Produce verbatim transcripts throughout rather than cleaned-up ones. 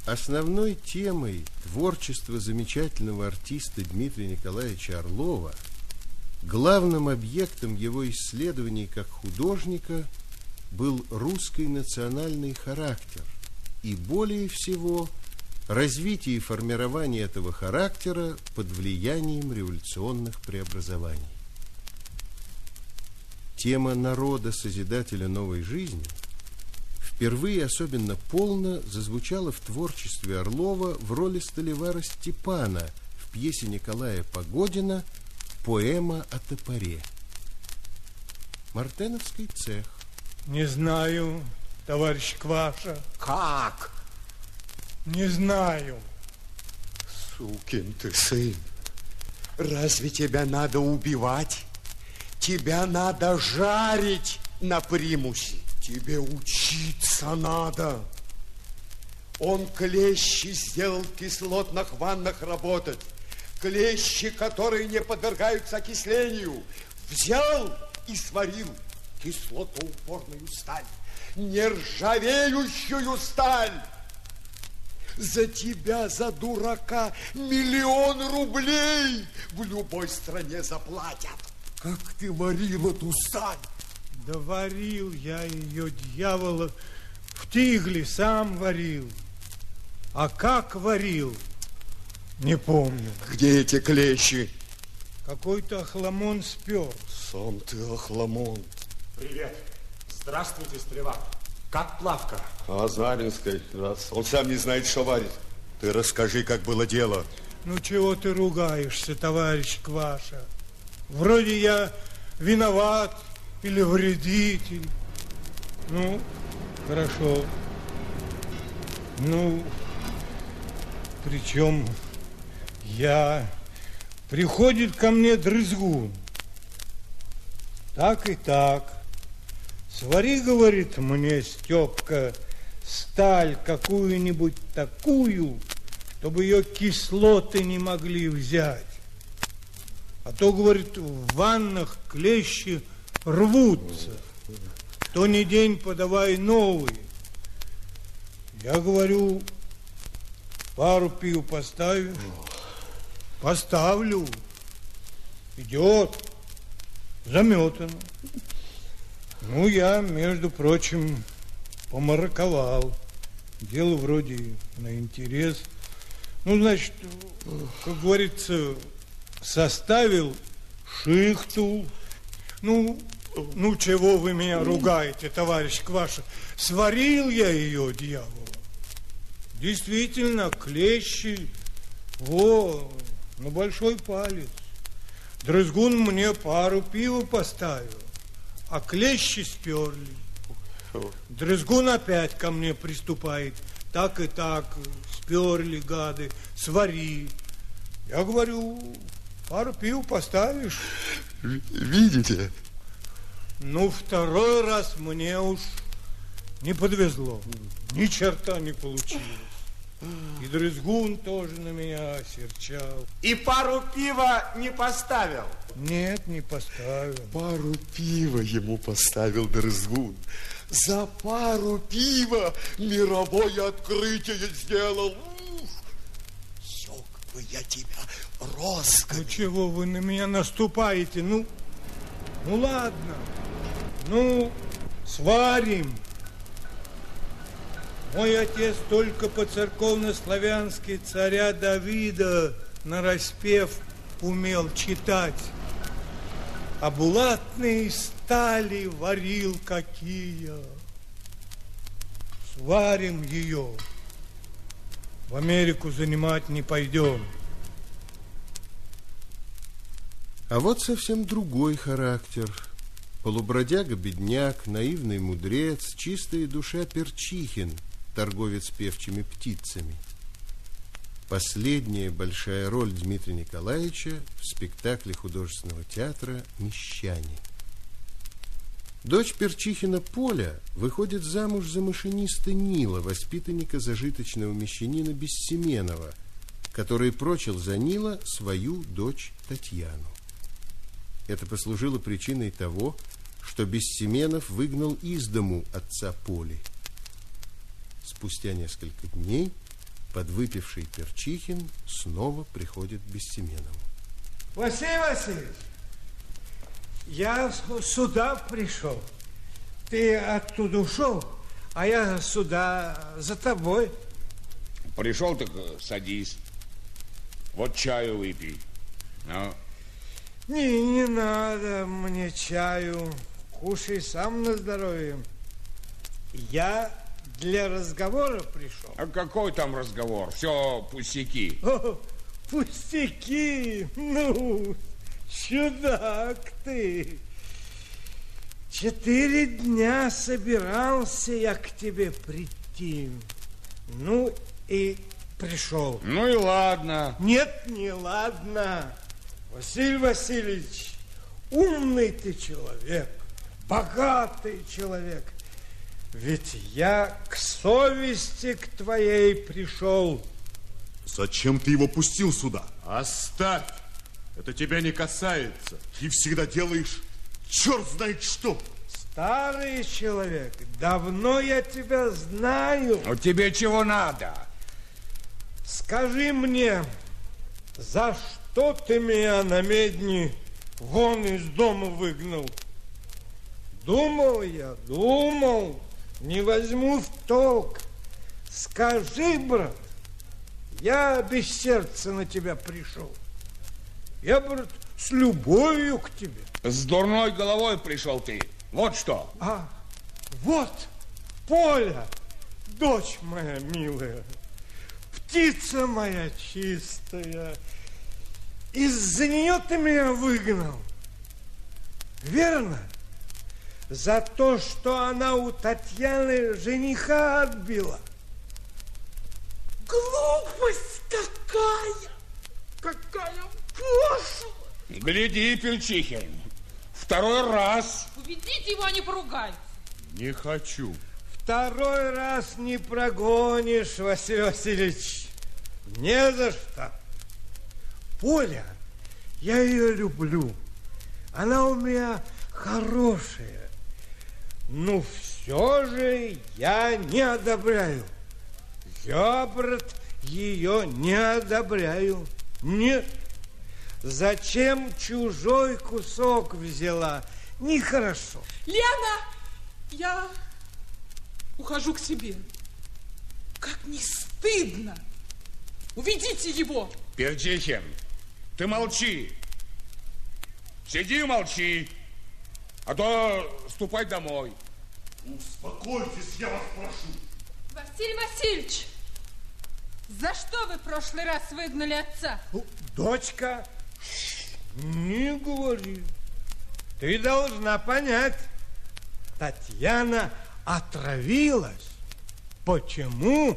Основной темой творчества замечательного артиста Дмитрия Николаевича Орлова, главным объектом его исследований как художника был русский национальный характер и, более всего, развитие и формирование этого характера под влиянием революционных преобразований. Тема народа, созидателя новой жизни, впервые особенно полно зазвучала в творчестве Орлова в роли столевара Степана в пьесе Николая Погодина «Поэма о топоре». Мартеновский цех. Не знаю, товарищ Кваша. Как? Не знаю. Сукин ты сын. Разве тебя надо убивать? Тебя надо жарить на примусе. Тебе учиться надо. Он клещи сделал в кислотных ваннах работать. Клещи, которые не подвергаются окислению, взял и сварил кислотоупорную сталь, нержавеющую сталь. За тебя, за дурака, миллион рублей в любой стране заплатят. Как ты варил эту сталь? Да варил я ее, дьявола, в тигле сам варил. А как варил, не помню. Где эти клещи? Какой-то охламон спер. Сам ты охламон. Привет. Здравствуйте, Стрела. Как плавка? А Знаменской, раз. Он сам не знает, что варит. Ты расскажи, как было дело. Ну, чего ты ругаешься, товарищ Кваша? Вроде я виноват или вредитель. Ну, хорошо. Ну, причем я... Приходит ко мне Дрызгун. Так и так. Свари, говорит мне, Степка, сталь какую-нибудь такую, чтобы ее кислоты не могли взять. А то, говорит, в ваннах клещи рвутся. То ни день подавай новые. Я говорю, пару пив поставишь? Поставлю. Идет. Заметано. Ну, я, между прочим, помараковал. Дело вроде на интерес. Ну, значит, как говорится, составил шихту. Ну, ну, чего вы меня ругаете, товарищ Кваша? Сварил я ее, дьявол. Действительно, клещи, во, на большой палец. Дрызгун мне пару пива поставил, а клещи сперли. Дрызгун опять ко мне приступает. Так и так, сперли, гады, свари. Я говорю, пару пив поставишь? Видите? Ну, второй раз мне уж не подвезло. Ни черта не получилось. И Дрызгун тоже на меня осерчал. И пару пива не поставил? Нет, не поставил. Пару пива ему поставил Дрызгун. За пару пива мировое открытие сделал. Сёк бы я тебя росками. Ну, чего вы на меня наступаете? Ну, ну ладно. Ну, сварим. Мой отец только по церковно-славянски царя Давида нараспев умел читать. А булатные стали варил какие. Сварим ее. В Америку занимать не пойдем. А вот совсем другой характер. Полубродяга-бедняк, наивный мудрец, чистая душа Перчихин, торговец певчими птицами. Последняя большая роль Дмитрия Николаевича в спектакле художественного театра «Мещане». Дочь Перчихина Поля выходит замуж за машиниста Нила, воспитанника зажиточного мещанина Бессеменова, который прочил за Нила свою дочь Татьяну. Это послужило причиной того, что Бессеменов выгнал из дому отца Поли. Спустя несколько дней Подвыпивший Перчихин снова приходит к Бестеменову. Василий Васильевич, я сюда пришел. Ты оттуда ушел, а я сюда за тобой. Пришел, так садись. Вот чаю выпей. Ну. Не, не надо мне чаю. Кушай сам на здоровье. Я для разговора пришел. А какой там разговор? Все пустяки. О, пустяки. Ну, чудак ты. Четыре дня собирался я к тебе прийти. Ну и пришел. Ну и ладно. Нет, не ладно. Василий Васильевич, умный ты человек, богатый человек. Ведь я к совести к твоей пришел. Зачем ты его пустил сюда? Оставь. Это тебя не касается. Ты всегда делаешь черт знает что. Старый человек, давно я тебя знаю. Ну тебе чего надо? Скажи мне, за что ты меня на медни вон из дома выгнал? Думал я, думал, не возьму в толк. Скажи, брат, я без сердца на тебя пришел. Я, брат, с любовью к тебе. С дурной головой пришел ты. Вот что. А, вот, Поля, дочь моя милая, птица моя чистая. Из-за нее ты меня выгнал. Верно? За то, что она у Татьяны жениха отбила. Глупость какая! Какая пошлая! Гляди, Перчихин, второй раз. Уведите его, а не поругайте. Не хочу. Второй раз не прогонишь, Василий Васильевич. Не за что. Поля, я ее люблю. Она у меня хорошая. Но все же я не одобряю. Я, брат, ее не одобряю. Нет. Зачем чужой кусок взяла? Нехорошо. Лена, я ухожу к себе. Как не стыдно. Уведите его. Перчихин, ты молчи. Сиди и молчи. А то ступай домой. Успокойтесь, я вас прошу. Василий Васильевич, за что вы в прошлый раз выгнали отца? Дочка, не говори. Ты должна понять. Татьяна отравилась. Почему?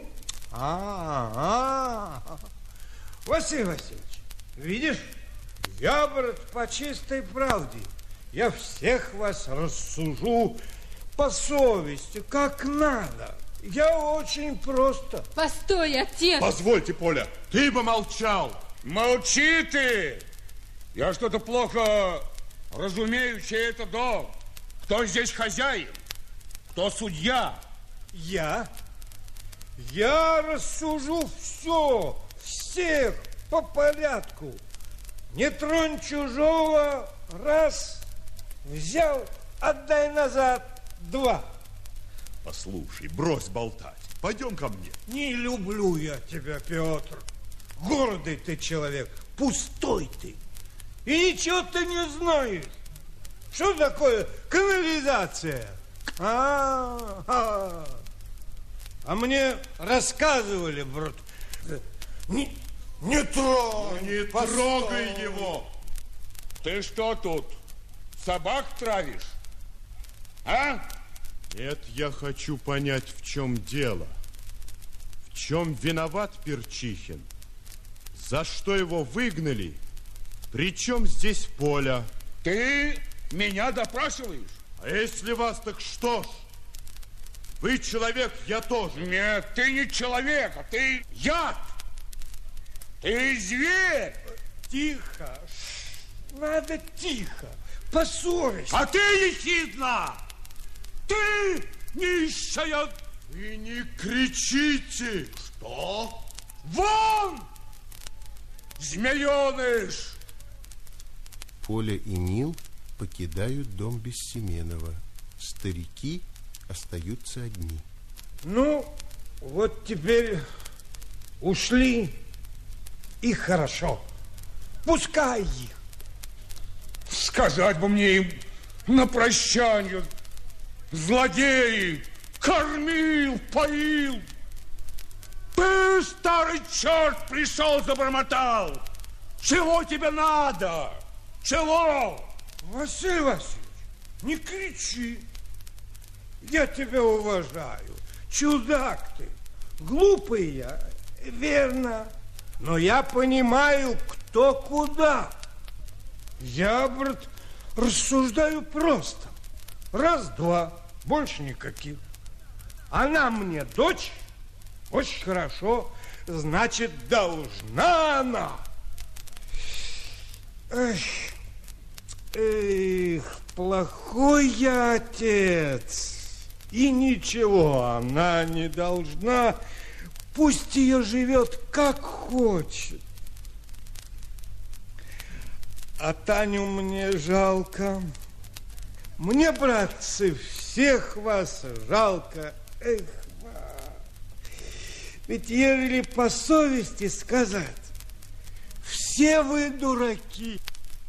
А, -а, -а. Василий Васильевич, видишь, я, брат, по чистой правде. Я всех вас рассужу по совести, как надо. Я очень просто. Постой, отец. Позвольте, Поля, ты бы молчал. Молчи ты! Я что-то плохо разумею, чей это дом. Кто здесь хозяин? Кто судья? Я? Я рассужу все, всех по порядку. Не тронь чужого, раз, взял, отдай назад, два. Послушай, брось болтать. Пойдем ко мне. Не люблю я тебя, Петр. Гордый ты человек, пустой ты. И ничего ты не знаешь. Что такое канализация? А, -а, -а. а мне рассказывали, брат, не, не трогай. Не постой. трогай его. Ты что тут, собак травишь? А? Нет, я хочу понять, в чем дело. В чем виноват Перчихин? За что его выгнали? Причем здесь Поля? Ты меня допрашиваешь? А если вас, так что ж? Вы человек, я тоже. Нет, ты не человек, а ты яд. Ты зверь. Тихо. Надо тихо. По совести. А ты ехидна! Ты нищая! И не кричите! Что? Вон! Змееныш! Поля и Нил покидают дом Бессеменова. Старики остаются одни. Ну, вот теперь ушли, и хорошо. Пускай их. Сказать бы мне им на прощание: злодеи, кормил, поил. Ты, старый черт, пришел, забормотал. Чего тебе надо? Чего? Василий Васильевич, не кричи. Я тебя уважаю. Чудак ты. Глупый я, верно. Но я понимаю, кто куда. Я, брат, рассуждаю просто. Раз-два, больше никаких. Она мне дочь, очень хорошо, значит, должна она. Эх, эх, плохой я отец. И ничего она не должна. Пусть ее живет как хочет. А Таню мне жалко. Мне, братцы, всех вас жалко. Эх, ведь ежели по совести сказать, все вы дураки.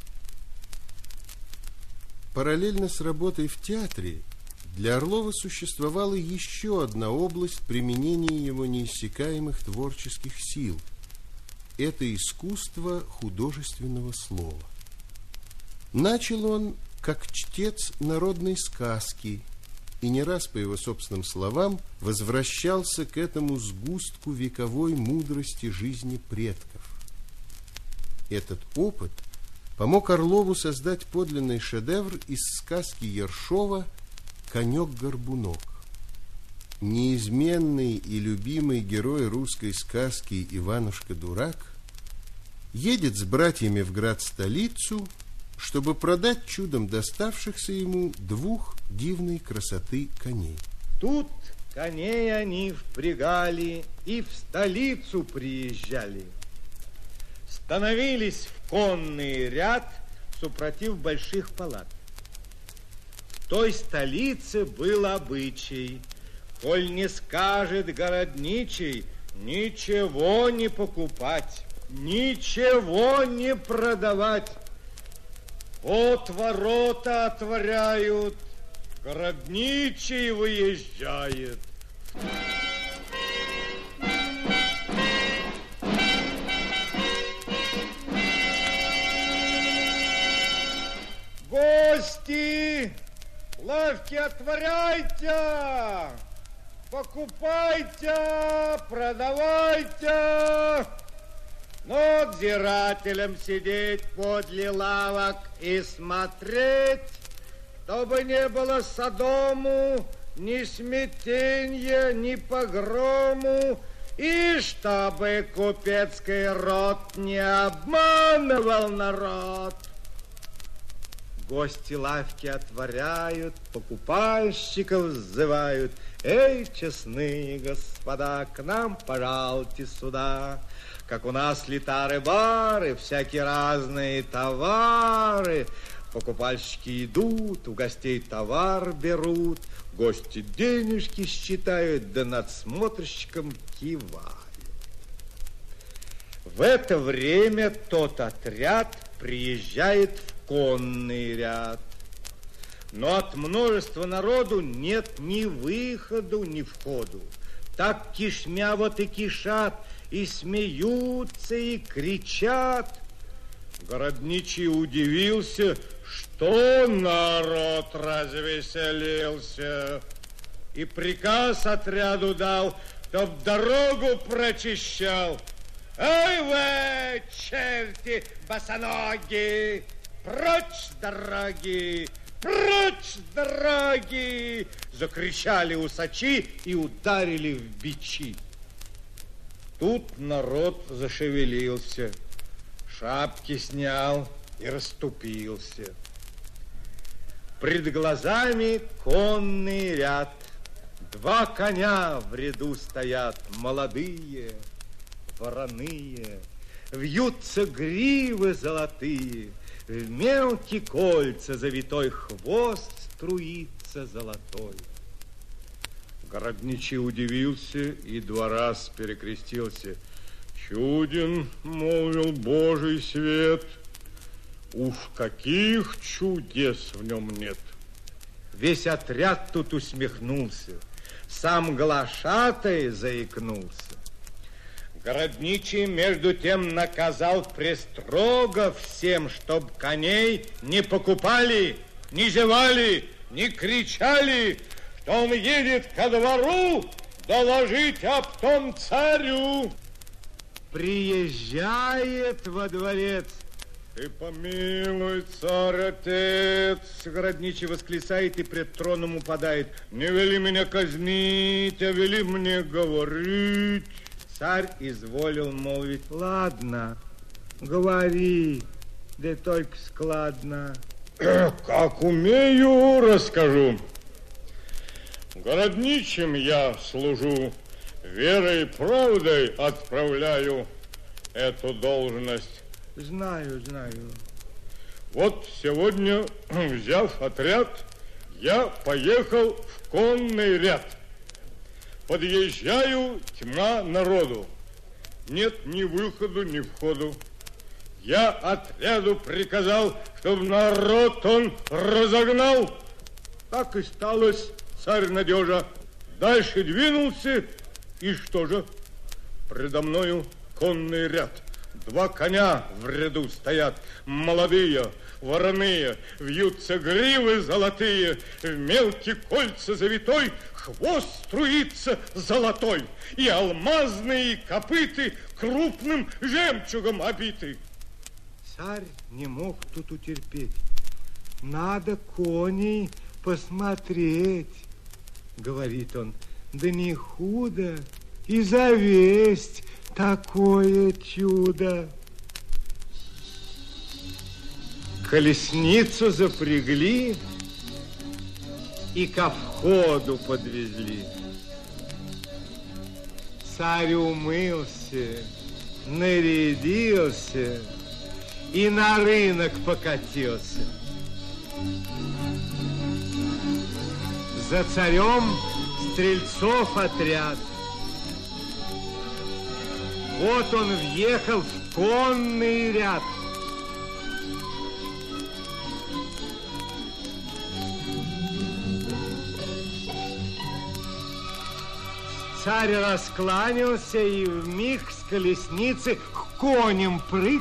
Параллельно с работой в театре для Орлова существовала еще одна область применения его неиссякаемых творческих сил. Это искусство художественного слова. Начал он как чтец народной сказки и не раз, по его собственным словам, возвращался к этому сгустку вековой мудрости жизни предков. Этот опыт помог Орлову создать подлинный шедевр из сказки Ершова «Конек-горбунок». Неизменный и любимый герой русской сказки Иванушка-дурак едет с братьями в град-столицу, чтобы продать чудом доставшихся ему двух дивной красоты коней. Тут коней они впрягали и в столицу приезжали. Становились в конный ряд супротив больших палат. В той столице был обычай: коль не скажет городничий, ничего не покупать, ничего не продавать. Вот ворота отворяют, городничий выезжает. Гости, лавки отворяйте, покупайте, продавайте. Но надзирателям сидеть подле лавок и смотреть, чтобы не было содому, ни смятенья, ни погрому, и чтобы купецкий род не обманывал народ. Гости лавки отворяют, покупальщиков сзывают. Эй, честные господа, к нам пожалуйте сюда. Как у нас литары-бары, всякие разные товары. Покупальщики идут, у гостей товар берут, гости денежки считают, да надсмотрщикам кивают. В это время тот отряд приезжает в конный ряд. Но от множества народу нет ни выходу, ни входу. Так кишмя вот и кишат, и смеются, и кричат. Городничий удивился, что народ развеселился, и приказ отряду дал, чтоб дорогу прочищал. Эй вы, черти босоногие, прочь с дороги, прочь с дороги! Закричали усачи и ударили в бичи. Тут народ зашевелился, шапки снял и расступился. Пред глазами конный ряд, два коня в ряду стоят, молодые. вороные, вьются гривы золотые, в мелкие кольца завитой хвост струится золотой. Городничий удивился и два раз перекрестился. Чуден, молвил Божий свет, уж каких чудес в нем нет. Весь отряд тут усмехнулся, сам глашатай заикнулся. Городничий между тем наказал престрого всем, чтоб коней не покупали, не зевали, не кричали, что он едет ко двору доложить об том царю. Приезжает во дворец. Ты помилуй, царь-отец, городничий восклицает и пред троном упадает. Не вели меня казнить, а вели мне говорить. Царь изволил молвить. Ладно, говори, да только складно. Как умею, расскажу. Городничим я служу, верой и правдой отправляю эту должность. Знаю, знаю. Вот сегодня, взяв отряд, я поехал в конный ряд. Подъезжаю, тьма народу. Нет ни выходу, ни входу. Я отряду приказал, чтобы народ он разогнал. Так и сталось, царь надежа. Дальше двинулся, и что же? Предо мною конный ряд. Два коня в ряду стоят, молодые, вороные, вьются гривы золотые, в мелкие кольца завитой хвост струится золотой, и алмазные копыты крупным жемчугом обиты. Царь не мог тут утерпеть. Надо коней посмотреть, говорит он. Да не худо и завесть такое чудо. Колесницу запрягли и ко входу подвезли. Царь умылся, нарядился и на рынок покатился. За царем стрельцов отряд. Вот он въехал в конный ряд. Царь раскланялся и вмиг с колесницы к коням прыг.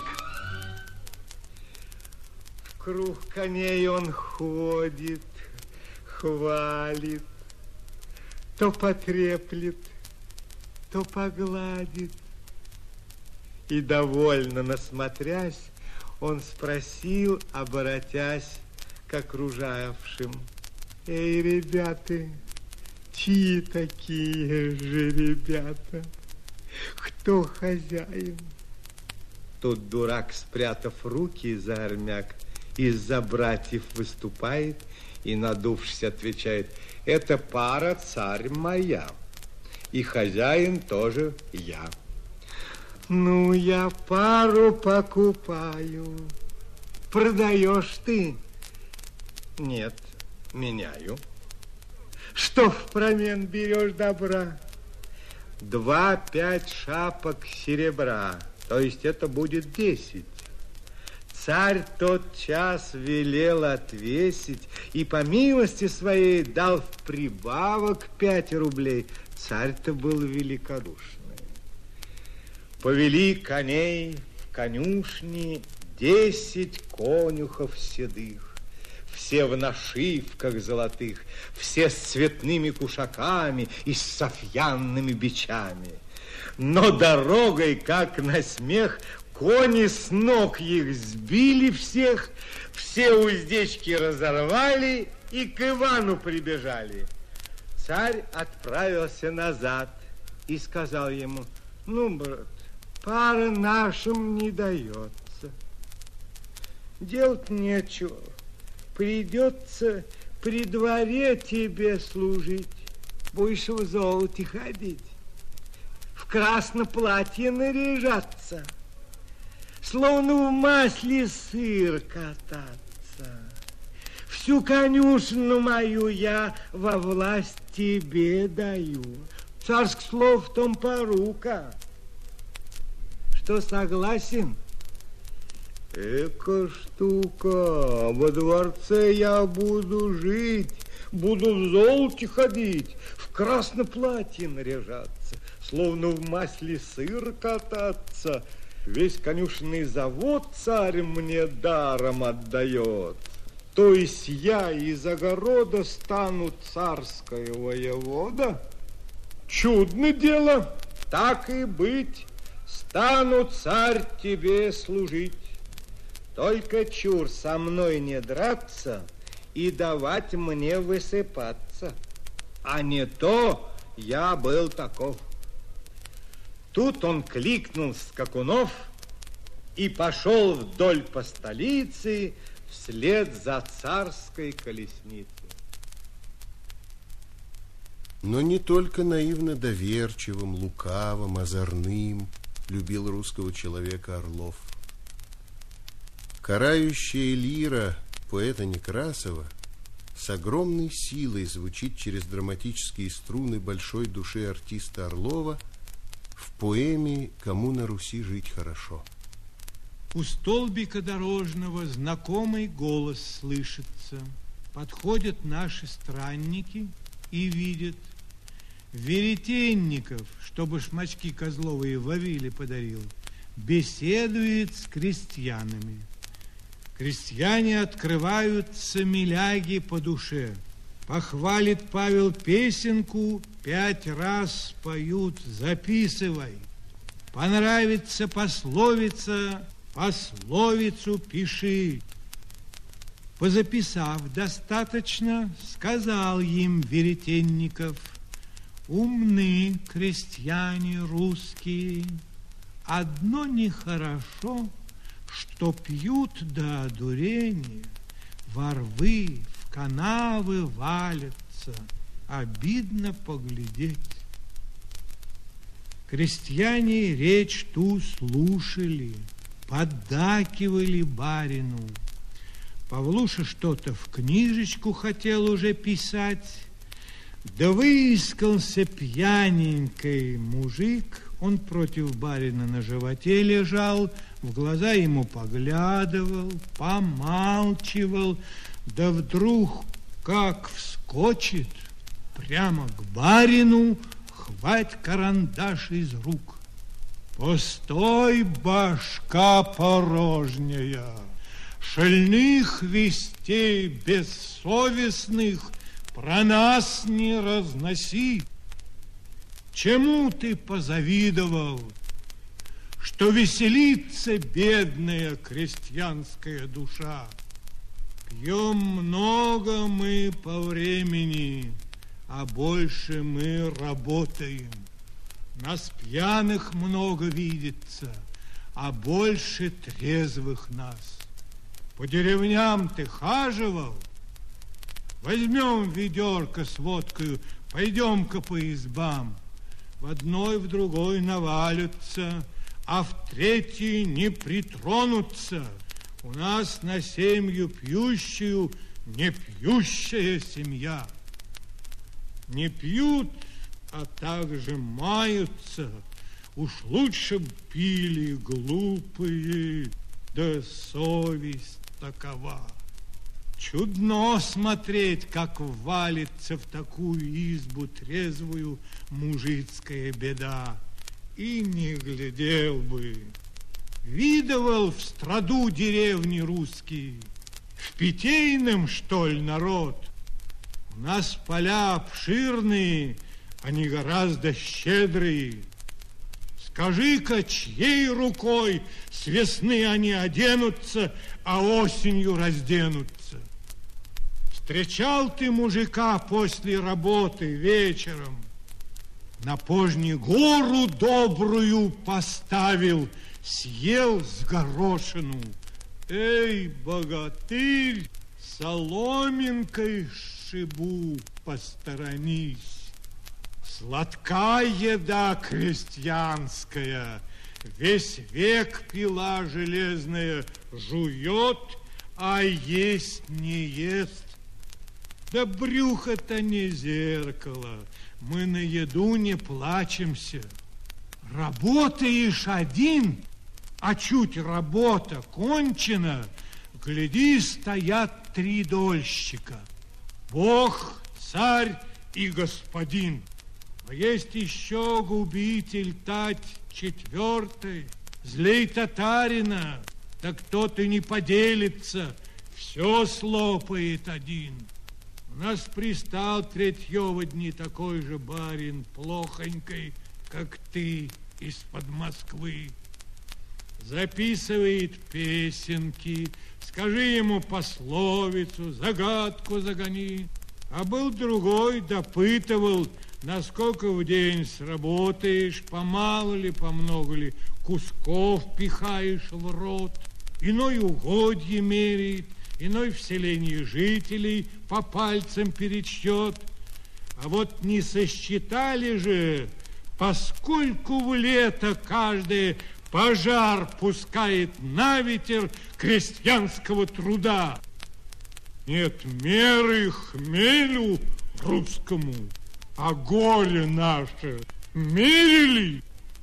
В круг коней он ходит, хвалит, то потреплет, то погладит. И довольно насмотрясь, он спросил, оборотясь к окружавшим: эй, ребята, чьи такие же ребята? Кто хозяин? Тут дурак, спрятав руки за армяк, из-за братьев выступает и, надувшись, отвечает: это пара царь моя, и хозяин тоже я. Ну, я пару покупаю. Продаешь ты? Нет, меняю. Что впромен берешь добра? Два пять шапок серебра, то есть это будет десять. Царь тот час велел отвесить и по милости своей дал в прибавок пять рублей. Царь-то был великодушный. Повели коней в конюшни десять конюхов седых, все в нашивках золотых, все с цветными кушаками и с софьянными бичами. Но дорогой, как на смех, кони с ног их сбили всех, все уздечки разорвали и к Ивану прибежали. Царь отправился назад и сказал ему: ну, брат, пара нашим не дается. Делать нечего. Придется при дворе тебе служить. Будешь в золоте ходить. В красном платье наряжаться, словно в масле сыр кататься. Всю конюшню мою я во власть тебе даю. Царских слов в том порука. Что, согласен? Эка штука, во дворце я буду жить, буду в золоте ходить, в красном платье наряжаться, словно в масле сыр кататься. Весь конюшенный завод царь мне даром отдает. То есть я из огорода стану царская воевода? Чудное дело, так и быть, стану, царь, тебе служить. Только чур со мной не драться и давать мне высыпаться. А не то я был таков. Тут он кликнул скакунов и пошел вдоль по столице вслед за царской колесницей. Но не только наивно доверчивым, лукавым, озорным любил русского человека Орлов. Карающая лира поэта Некрасова с огромной силой звучит через драматические струны большой души артиста Орлова в поэме «Кому на Руси жить хорошо». У столбика дорожного знакомый голос слышится. Подходят наши странники и видят Веретенников, что башмачки козловые Вавиле подарил, беседует с крестьянами. Крестьяне открываются миляги по душе. Похвалит Павел песенку, пять раз поют, записывай. Понравится пословица, пословицу пиши. Позаписав достаточно, сказал им Веретенников: умны крестьяне русские, одно нехорошо, что пьют до одурения, во рвы, в канавы валятся, обидно поглядеть. Крестьяне речь ту слушали, поддакивали барину. Павлуша что-то в книжечку хотел уже писать, да выискался пьяненький мужик, он против барина на животе лежал, в глаза ему поглядывал, помалчивал, да вдруг как вскочит прямо к барину, хвать карандаш из рук. Постой, башка порожняя, шальных вестей бессовестных про нас не разноси. Чему ты позавидовал, что веселится бедная крестьянская душа? Пьем много мы по времени, а больше мы работаем. Нас пьяных много видится, а больше трезвых нас. По деревням ты хаживал? Возьмем ведерко с водкою, пойдем-ка по избам. В одной, в другой навалятся, а в третьей не притронутся. У нас на семью пьющую не пьющая семья. Не пьют, а также маются. Уж лучше б пили глупые, да совесть такова. Чудно смотреть, как валится в такую избу трезвую мужицкая беда. И не глядел бы. Видывал в страду деревни русские, в Питейном, что ли, народ? У нас поля обширные, они гораздо щедрые. Скажи-ка, чьей рукой с весны они оденутся, а осенью разденутся? Встречал ты мужика после работы вечером? На пожне гору добрую поставил, съел с горошину. Эй, богатырь, соломинкой шибу, посторонись. Сладка еда крестьянская, весь век пила железная жует, а есть не ест. Да брюхо-то не зеркало, мы на еду не плачемся. Работаешь один, а чуть работа кончена, гляди, стоят три дольщика. Бог, царь и господин. А есть еще губитель тать четвертый, злей татарина, так тот и не поделится, все слопает один. У нас пристал третьего дни такой же барин, плохонькой, как ты, из-под Москвы. Записывает песенки, скажи ему пословицу, загадку загони. А был другой, допытывал, насколько в день сработаешь, помало ли, помного ли кусков пихаешь в рот. Иной угодье меряет, иной в селении жителей по пальцам пересчет. А вот не сосчитали же, поскольку в лето каждый пожар пускает на ветер крестьянского труда. Нет меры хмелю русскому, а горе наше мерили.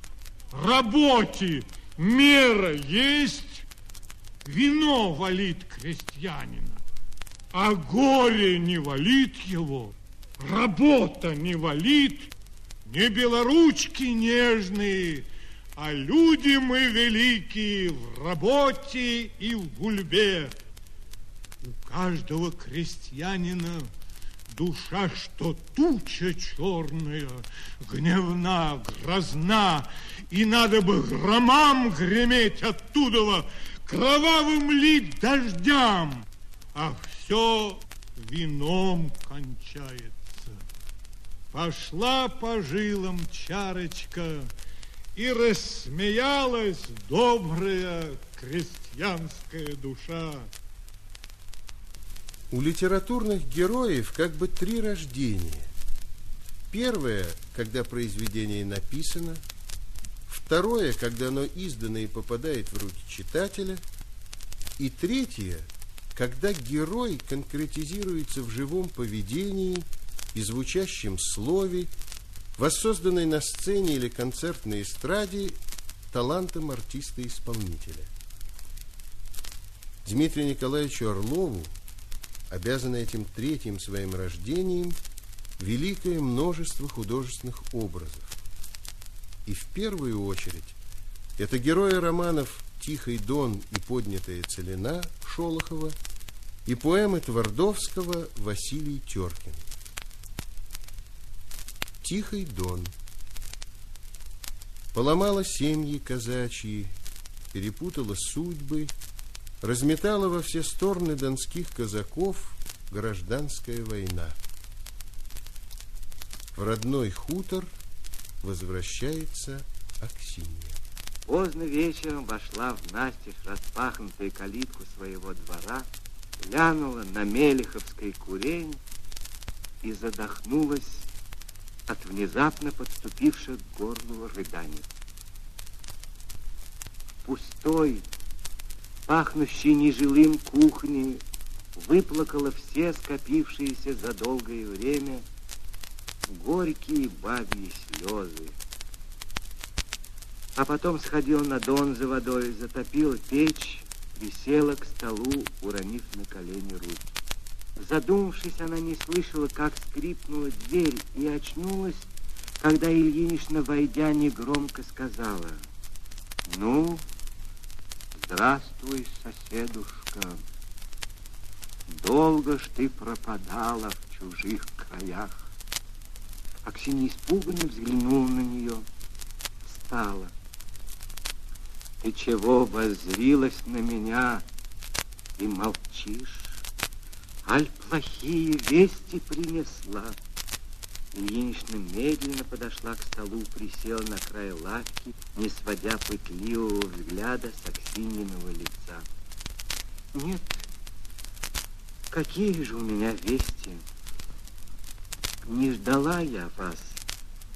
Работе мера есть, вино валит крестьянина, а горе не валит его, работа не валит, не белоручки нежные, а люди мы великие в работе и в гульбе. У каждого крестьянина душа, что туча черная, гневна, грозна, и надо бы громам греметь оттуда, кровавым лить дождям, а все вином кончается. Пошла по жилам чарочка, и рассмеялась добрая крестьянская душа. У литературных героев как бы три рождения. Первое, когда произведение написано. Второе, когда оно издано и попадает в руки читателя. И третье, когда герой конкретизируется в живом поведении и звучащем слове, воссозданной на сцене или концертной эстраде талантом артиста-исполнителя. Дмитрию Николаевичу Орлову обязано этим третьим своим рождением великое множество художественных образов. И в первую очередь это герои романов «Тихий Дон» и «Поднятая целина» Шолохова и поэмы Твардовского Василий Теркин. Тихий Дон. Поломала семьи казачьи, перепутала судьбы, разметала во все стороны донских казаков гражданская война. В родной хутор возвращается Аксинья. Поздно вечером вошла в настежь распахнутую калитку своего двора, глянула на мелеховский курень и задохнулась от внезапно подступивших к горлу рыданий. Пустой, пахнущей нежилым кухни, выплакала все скопившиеся за долгое время горькие бабьи слезы. А потом сходила на дон за водой, затопила печь, присела к столу, уронив на колени руки. Задумавшись, она не слышала, как скрипнула дверь, и очнулась, когда Ильинична, войдя, негромко сказала: «Ну, здравствуй, соседушка. Долго ж ты пропадала в чужих краях». Аксинья испуганно взглянула на нее, встала. «Ты чего воззрилась на меня и молчишь? Аль плохие вести принесла?» Ильинична медленно подошла к столу, присела на край лавки, не сводя пытливого взгляда с Аксиньиного лица. «Нет, какие же у меня вести? Не ждала я вас,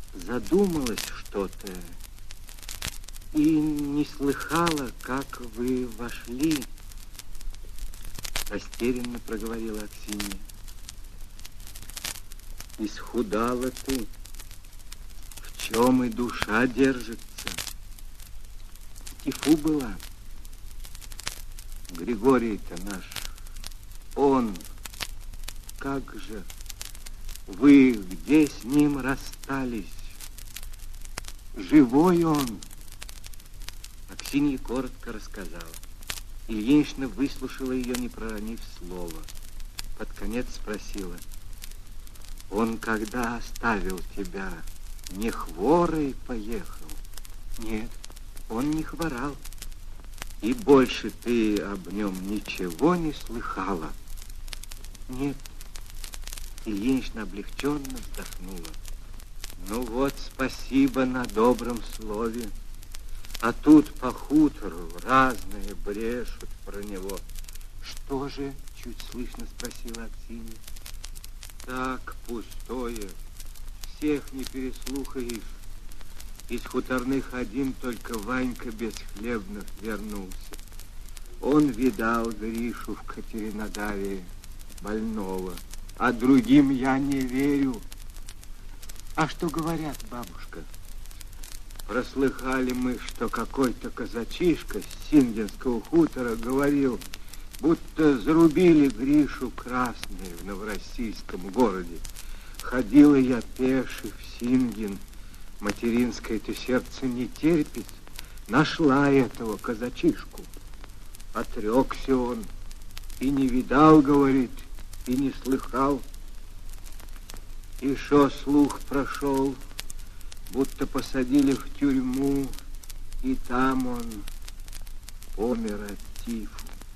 задумалась что-то и не слыхала, как вы вошли, растерянно проговорила Аксинья. Исхудала ты, в чем и душа держится. В тифу была. Григорий-то наш, он, как же, вы где с ним расстались? Живой он? Аксинья коротко рассказала. Ильинична выслушала ее, не проронив слова. Под конец спросила: он, когда оставил тебя, не хворый поехал? Нет, он не хворал. И больше ты об нем ничего не слыхала? Нет. Ильинична облегченно вздохнула. Ну вот, спасибо на добром слове. А тут по хутору разные брешут про него. Что же? Чуть слышно спросила Аксинья. Так, пустое. Всех не переслухаешь. Из хуторных один только Ванька Бесхлебнов вернулся. Он видал Гришу в Катеринодаре больного, а другим я не верю. А что говорят, бабушка? Прослыхали мы, что какой-то казачишка с Сингинского хутора говорил, будто зарубили Гришу Красные в Новороссийском городе. Ходила я пеше в Сингин. Материнское-то сердце не терпит. Нашла этого казачишку. Отрекся он. И не видал, говорит, и не слыхал. И шо слух прошел, будто посадили в тюрьму, и там он помер от тифу.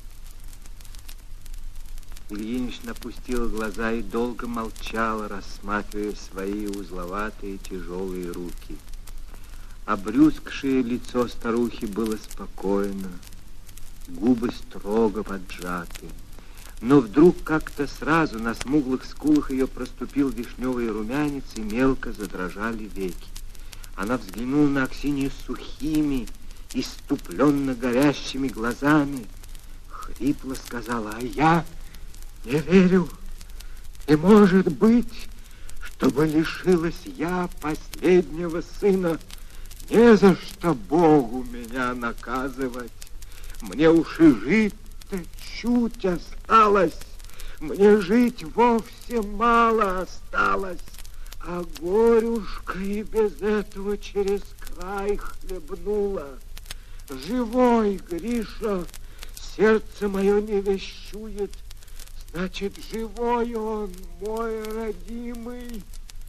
Ильинична опустила глаза и долго молчала, рассматривая свои узловатые тяжелые руки. Обрюзгшее лицо старухи было спокойно, губы строго поджаты. Но вдруг как-то сразу на смуглых скулах ее проступил вишневый румянец, и мелко задрожали веки. Она взглянула на Аксинью сухими, исступленно горящими глазами, хрипло сказала: а я не верю. Не может быть, чтобы лишилась я последнего сына. Не за что Богу меня наказывать. Мне уж и жить-то чуть осталось. Мне жить вовсе мало осталось. А горюшка и без этого через край хлебнула. Живой Гриша, сердце мое не вещует. Значит, живой он, мой родимый.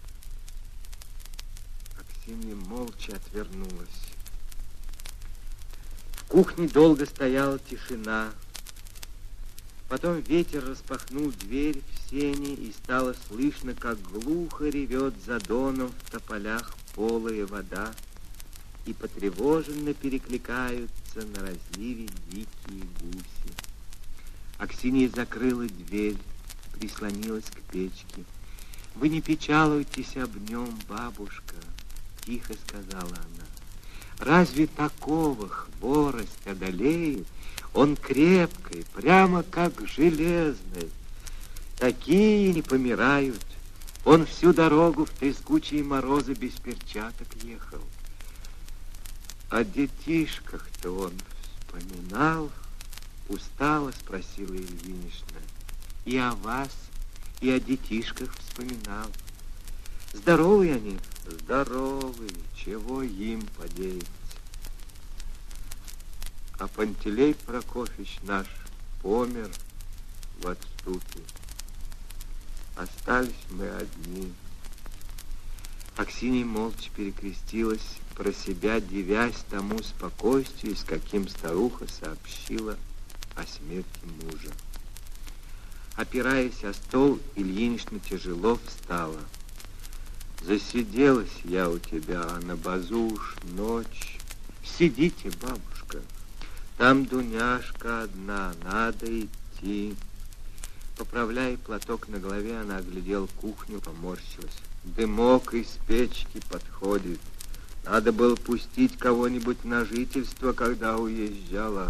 Аксинья молча отвернулась. В кухне долго стояла тишина. Потом ветер распахнул дверь в сени, и стало слышно, как глухо ревет за доном в тополях полая вода, и потревоженно перекликаются на разливе дикие гуси. Аксинья закрыла дверь, прислонилась к печке. Вы не печалуйтесь об нем, бабушка, тихо сказала она. Разве такого хворость одолеет? Он крепкий, прямо как железный. Такие не помирают. Он всю дорогу в трескучие морозы без перчаток ехал. О детишках-то он вспоминал. Устало спросила Ильинична. И о вас, и о детишках вспоминал. Здоровые они? Здоровые. Чего им подеяться? А Пантелей Прокофьевич наш помер в отступе. Остались мы одни. Аксинья молча перекрестилась, про себя дивясь тому спокойствию, с каким старуха сообщила о смерти мужа. Опираясь о стол, Ильинична тяжело встала. Засиделась я у тебя, а на базу уж ночь. Сидите, бабушка. Там Дуняшка одна, надо идти. Поправляя платок на голове, она оглядела кухню, поморщилась. Дымок из печки подходит. Надо было пустить кого-нибудь на жительство, когда уезжала.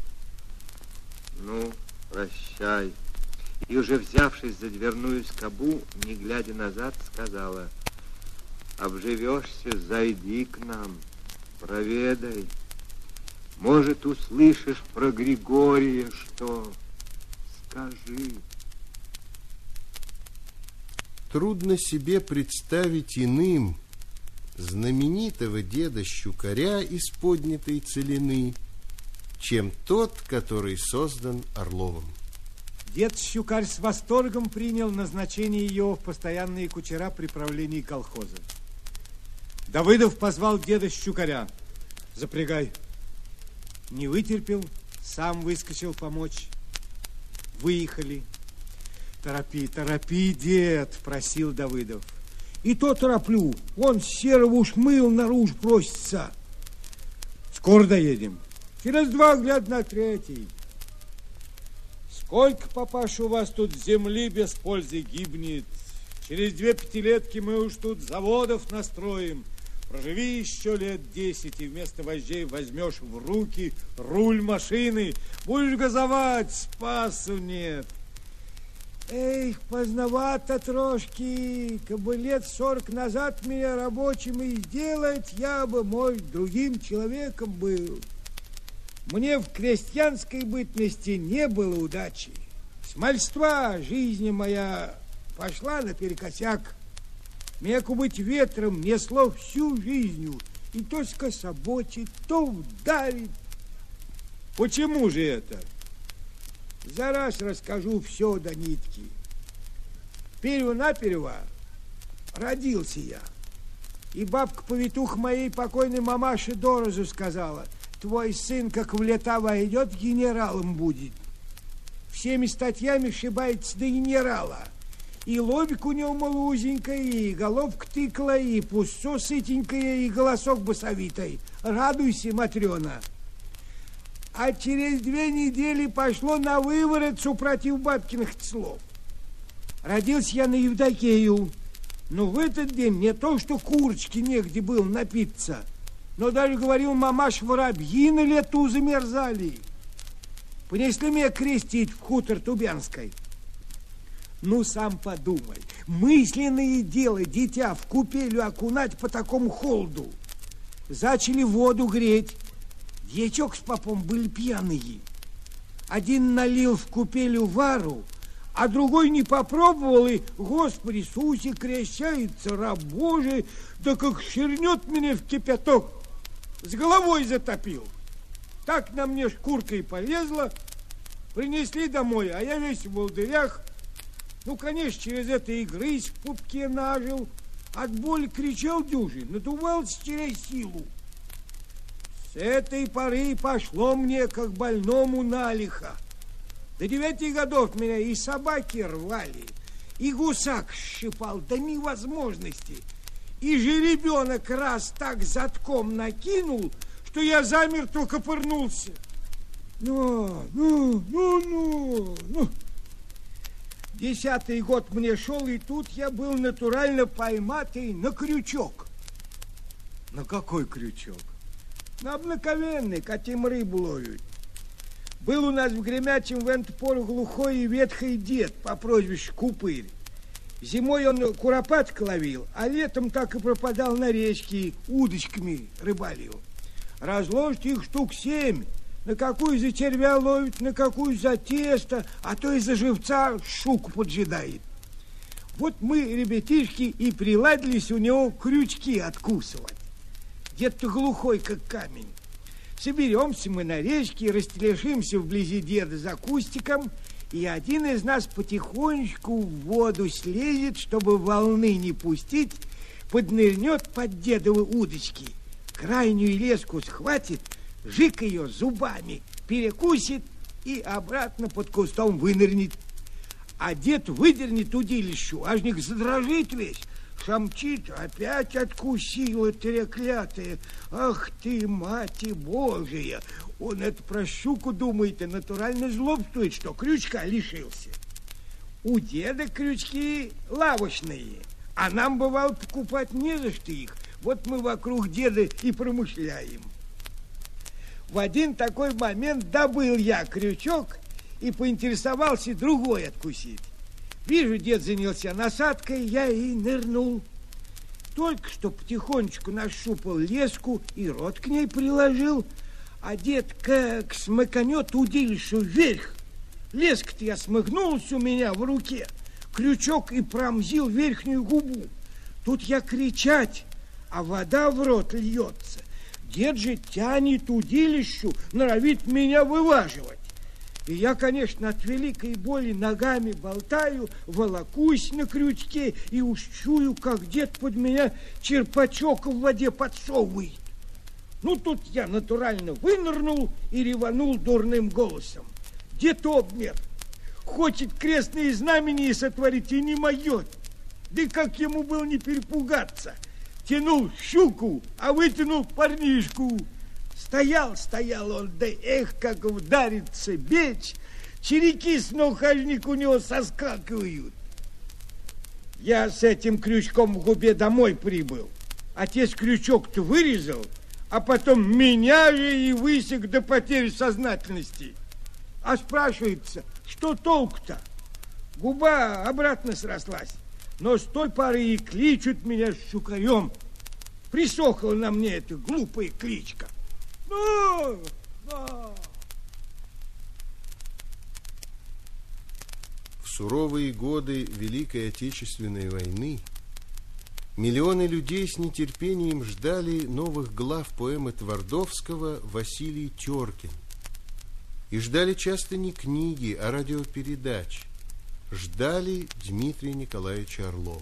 Ну, прощай. И уже взявшись за дверную скобу, не глядя назад, сказала: обживешься, зайди к нам, проведай. Может, услышишь про Григория что? Скажи. Трудно себе представить иным знаменитого деда Щукаря из поднятой целины, чем тот, который создан Орловым. Дед Щукарь с восторгом принял назначение его в постоянные кучера при правлении колхоза. Давыдов позвал деда Щукаря: запрягай. Не вытерпел, сам выскочил помочь. Выехали. Торопи, торопи, дед, просил Давыдов. И то тороплю, он с серого уж мыл наружу просится. Скоро доедем. Через два, глядь, на третий. Сколько, папаша, у вас тут земли без пользы гибнет? Через две пятилетки мы уж тут заводов настроим. Проживи еще лет десять, и вместо вождей возьмешь в руки руль машины. Будешь газовать, спасу нет. Эх, поздновато трошки. Кабы лет сорок назад меня рабочим и сделать, я бы, может, другим человеком был. Мне в крестьянской бытности не было удачи. С мальства жизнь моя пошла наперекосяк. Меку быть ветром несло всю жизнь, и то скособотит, то ударит. Почему же это? За раз расскажу все до нитки. Перво-наперво родился я. И бабка-повитуха моей покойной мамаши Дорозу сказала: твой сын, как в лета войдет, генералом будет. Всеми статьями шибается до генерала. И лобик у него малузенькая, и головка тыкла, и пусцо сытенькое, и голосок басовитый. Радуйся, Матрена. А через две недели пошло на выворот супротив бабкиных слов. Родился я на Евдокею. Но в этот день не то, что курочки негде было напиться, но даже, говорил мамаш, воробьи на лету замерзали. Понесли меня крестить в хутор Тубянской. Ну, сам подумай, мысленное дело дитя в купелю окунать по такому холоду. Зачали воду греть. Дьячок с попом были пьяные. Один налил в купелю вару, а другой не попробовал, и, Господи Иисусе, крещается, раб Божий, да как ширнет меня в кипяток, с головой затопил. Так на мне шкурка и полезла, принесли домой, а я весь в волдырях. Ну, конечно, через это и грызь в пупке нажил, от боли кричал дюжи, надувался через силу. С этой поры пошло мне, как больному, налихо. До девяти годов меня и собаки рвали, и гусак щипал до невозможности, и жеребенок раз так затком накинул, что я замертво копырнулся. Ну, ну, ну, ну, ну. Десятый год мне шел, и тут я был натурально пойматый на крючок. На какой крючок? На обыкновенный, каким рыбу ловят. Был у нас в Гремячем в эту пору глухой и ветхий дед по прозвищу Купырь. Зимой он куропаток ловил, а летом так и пропадал на речке, удочками рыбалил. Разложить их штук семь. На какую за червя ловит, на какую за тесто, а то и за живца щуку поджидает. Вот мы, ребятишки, и приладились у него крючки откусывать. Дед-то глухой, как камень. Соберемся мы на речке, растелешимся вблизи деда за кустиком, и один из нас потихонечку в воду слезет, чтобы волны не пустить, поднырнет под дедовы удочки, крайнюю леску схватит, жик ее зубами, перекусит и обратно под кустом вынырнет. А дед выдернет удилищу, ажник задрожит весь, шамчит, опять откусила треклятая. Ах ты, мать Божия! Он это про щуку думает и натурально злобствует, что крючка лишился. У деда крючки лавочные, А нам, бывало, покупать не за что их. Вот мы вокруг деда и промышляем. В один такой момент добыл я крючок и поинтересовался другой откусить. Вижу, дед занялся насадкой, я и нырнул. Только что потихонечку нащупал леску и рот к ней приложил, а дед как смыканет удилищу вверх. Леска-то я смыгнулась у меня в руке, крючок и промзил верхнюю губу. Тут я кричать, а вода в рот льется. Дед же тянет удилищу, норовит меня вываживать. И я, конечно, от великой боли ногами болтаю, волокусь на крючке и уж чую, как дед под меня черпачок в воде подсовывает. Ну, тут я натурально вынырнул и реванул дурным голосом. Дед обмер. Хочет крестные знамения сотворить и не могет. Да как ему было не перепугаться. Тянул щуку, а вытянул парнишку. Стоял, стоял он, да эх, как вдарится бечь, череки с нахальник у него соскакивают. Я с этим крючком в губе домой прибыл. Отец крючок-то вырезал, а потом меня же и высек до потери сознательности. А спрашивается, что толку-то? Губа обратно срослась, но с той поры и кличут меня щукарем. Присохла на мне эта глупая кличка. Ну, ну. В суровые годы Великой Отечественной войны миллионы людей с нетерпением ждали новых глав поэмы Твардовского «Василий Теркин». И ждали часто не книги, а радиопередач. Ждали Дмитрия Николаевича Орлова.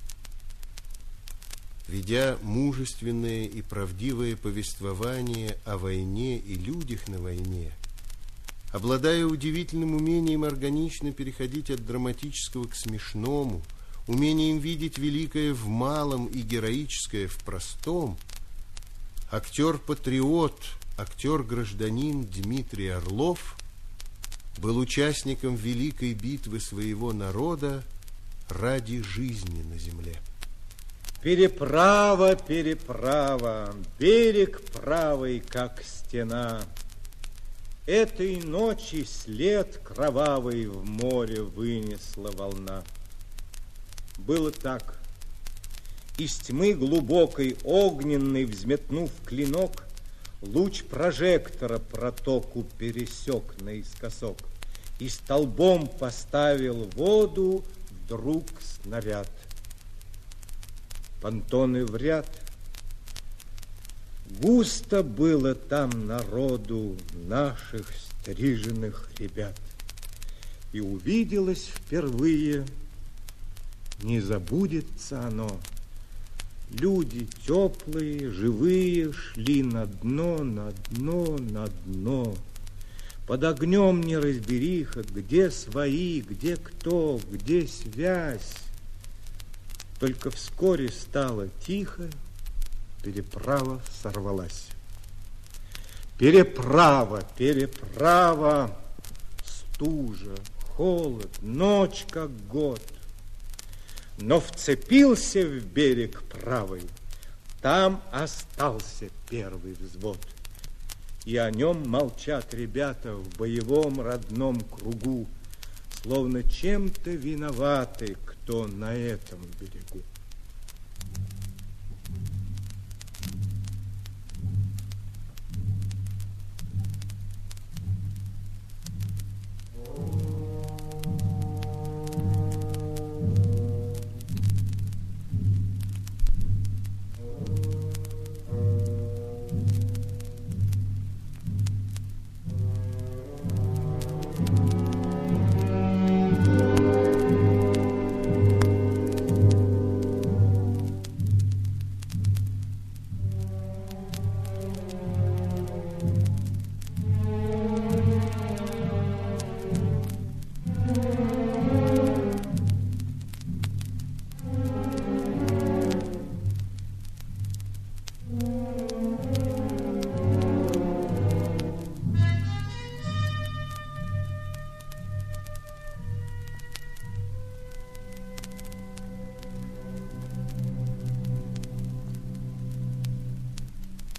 Ведя мужественное и правдивое повествование о войне и людях на войне, обладая удивительным умением органично переходить от драматического к смешному, умением видеть великое в малом и героическое в простом, актер-патриот, актер-гражданин Дмитрий Орлов был участником великой битвы своего народа ради жизни на земле. Переправа, переправа, берег правый, как стена. Этой ночи след кровавый в море вынесла волна. Было так. Из тьмы глубокой, огненной, взметнув клинок, луч прожектора протоку пересек наискосок и столбом поставил воду вдруг снаряд. Понтоны в ряд. Густо было там народу наших стриженных ребят. И увиделось впервые, не забудется оно, люди теплые, живые шли на дно, на дно, на дно. Под огнем неразбериха, где свои, где кто, где связь. Только вскоре стало тихо, переправа сорвалась. Переправа, переправа, стужа, холод, ночь как год. Но вцепился в берег правый, там остался первый взвод. И о нем молчат ребята в боевом родном кругу, словно чем-то виноваты, кто на этом берегу.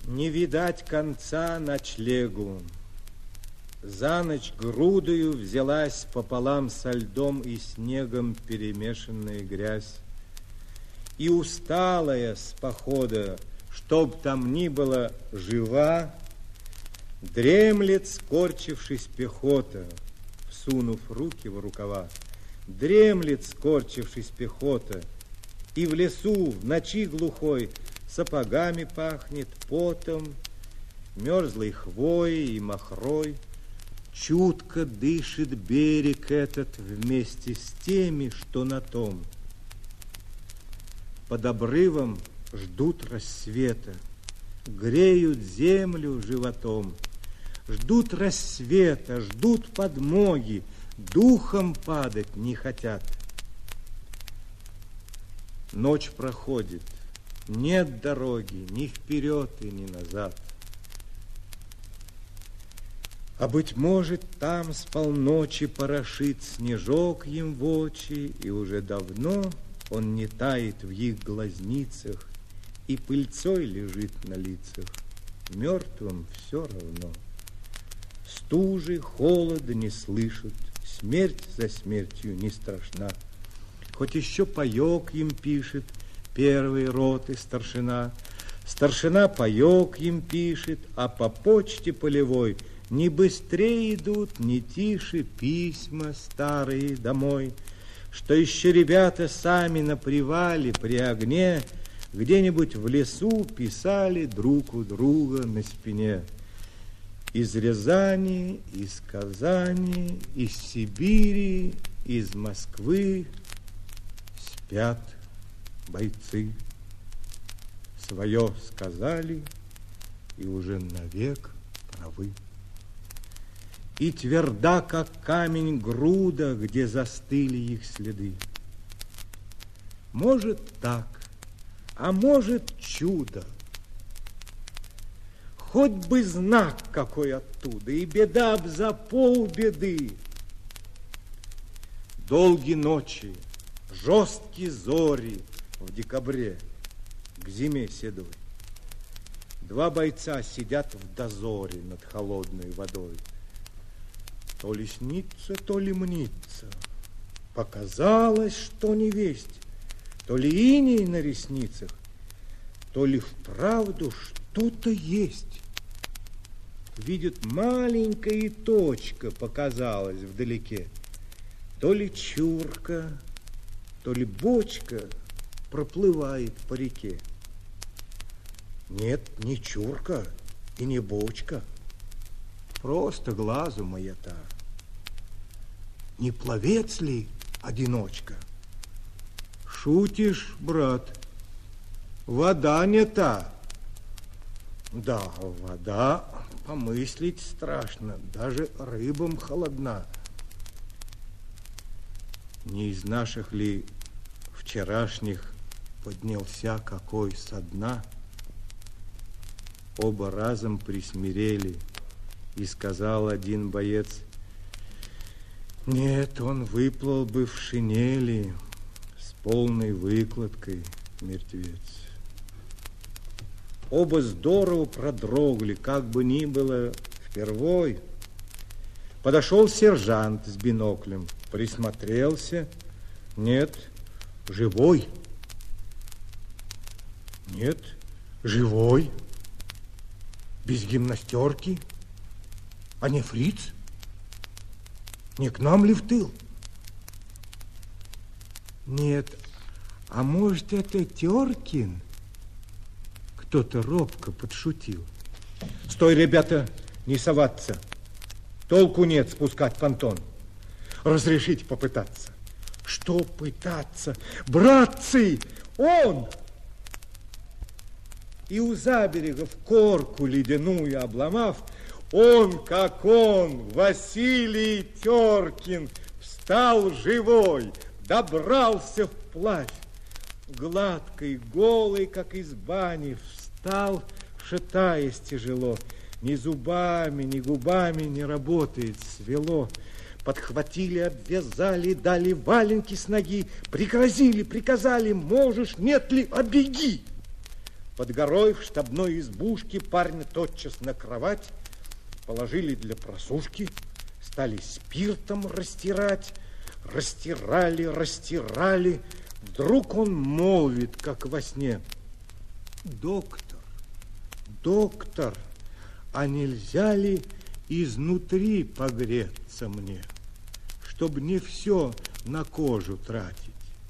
Не видать конца ночлегу. За ночь грудою взялась пополам со льдом и снегом перемешанная грязь. И усталая с похода, чтоб там ни было, жива, дремлет, скорчившись пехота, всунув руки в рукава. Дремлет, скорчившись пехота, и в лесу в ночи глухой сапогами пахнет, потом, мерзлой хвоей и махрой. Чутко дышит берег этот вместе с теми, что на том. Под обрывом ждут рассвета, греют землю животом. Ждут рассвета, ждут подмоги, духом падать не хотят. Ночь проходит, нет дороги ни вперед и ни назад. А, быть может, там с полночи порошит снежок им в очи, и уже давно он не тает в их глазницах, и пыльцой лежит на лицах, мертвым все равно. Стужи, холода не слышат, смерть за смертью не страшна. Хоть еще паек им пишет первый роты старшина, старшина паек им пишет, а по почте полевой не быстрее идут, не тише письма старые домой, что еще ребята сами на привале при огне где-нибудь в лесу писали друг у друга на спине. Из Рязани, из Казани, из Сибири, из Москвы спят бойцы. Свое сказали и уже навек правы. И тверда, как камень, груда, где застыли их следы. Может так, а может чудо. Хоть бы знак какой оттуда, и беда б за полбеды. Долгие ночи, жесткие зори в декабре, к зиме седой. Два бойца сидят в дозоре над холодной водой. То ли снится, то ли мнится. Показалось, что невесть, то ли иней на ресницах, то ли вправду что-то есть. Видит, маленькая точка показалась вдалеке. То ли чурка, то ли бочка проплывает по реке. Нет, не чурка и не бочка. Просто глазу маята. Не пловец ли одиночка? Шутишь, брат? Вода не та. Да, вода, помыслить страшно, даже рыбам холодна. Не из наших ли вчерашних поднялся какой со дна? Оба разом присмирели, и сказал один боец: нет, он выплыл бы в шинели с полной выкладкой, мертвец. Оба здорово продрогли, как бы ни было впервой. Подошел сержант с биноклем, присмотрелся. Нет, живой. Нет, живой. Без гимнастерки. А не фриц? Не к нам ли в тыл? Нет, а может, это Теркин? Кто-то робко подшутил. Стой, ребята, не соваться. Толку нет спускать понтон. Разрешите попытаться. Что пытаться? Братцы, он! И у заберега в корку ледяную обломав, он, как он, Василий Теркин, встал живой, добрался вплавь. Гладкой, голый, как из бани, встал, шатаясь тяжело. Ни зубами, ни губами не работает, свело. Подхватили, обвязали, дали валенки с ноги, пригрозили, приказали: можешь, нет ли, обеги. Под горой в штабной избушке парня тотчас на кровать положили для просушки, стали спиртом растирать, растирали, растирали. Вдруг он молвит, как во сне: доктор, доктор, а нельзя ли изнутри погреться мне, чтобы не все на кожу тратить?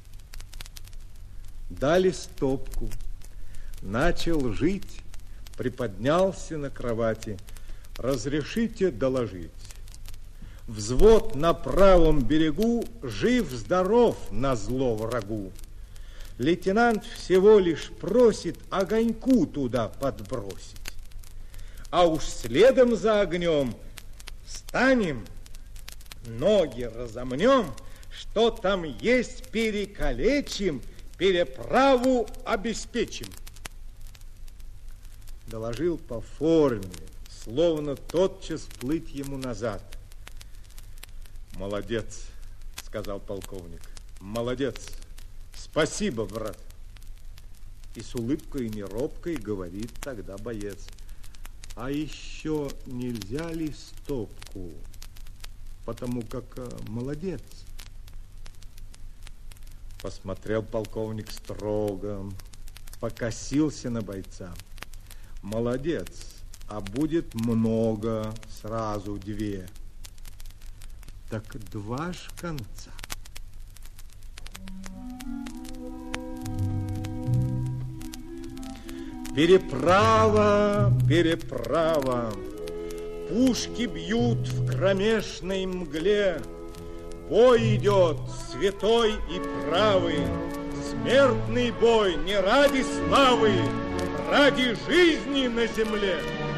Дали стопку, начал жить, приподнялся на кровати. Разрешите доложить. Взвод на правом берегу жив-здоров назло врагу. Лейтенант всего лишь просит огоньку туда подбросить. А уж следом за огнем встанем, ноги разомнем, что там есть перекалечим, переправу обеспечим. Доложил по форме, словно тотчас плыть ему назад. Молодец, сказал полковник, молодец, спасибо, брат. И с улыбкой неробкой говорит тогда боец: а еще нельзя ли стопку, потому как молодец. Посмотрел полковник строго, покосился на бойца. Молодец, а будет много, сразу две. Так два ж конца. Переправа, переправа, пушки бьют в кромешной мгле. Бой идет святой и правый, смертный бой не ради славы, ради жизни на земле.